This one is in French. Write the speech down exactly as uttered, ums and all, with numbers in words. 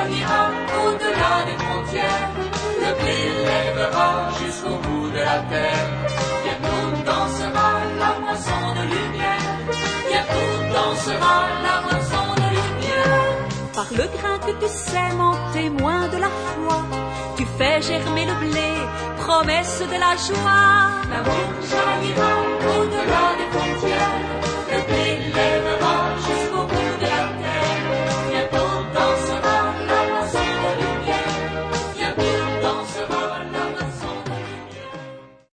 jaillira au-delà des frontières. Le blé lèvera jusqu'au bout de la terre. Bientôt dansera la moisson de lumière. Bientôt dansera la moisson de lumière. Par le grain que tu sèmes en témoin de la foi, tu fais germer le blé, promesse de la joie. L'amour jaillira au-delà des frontières.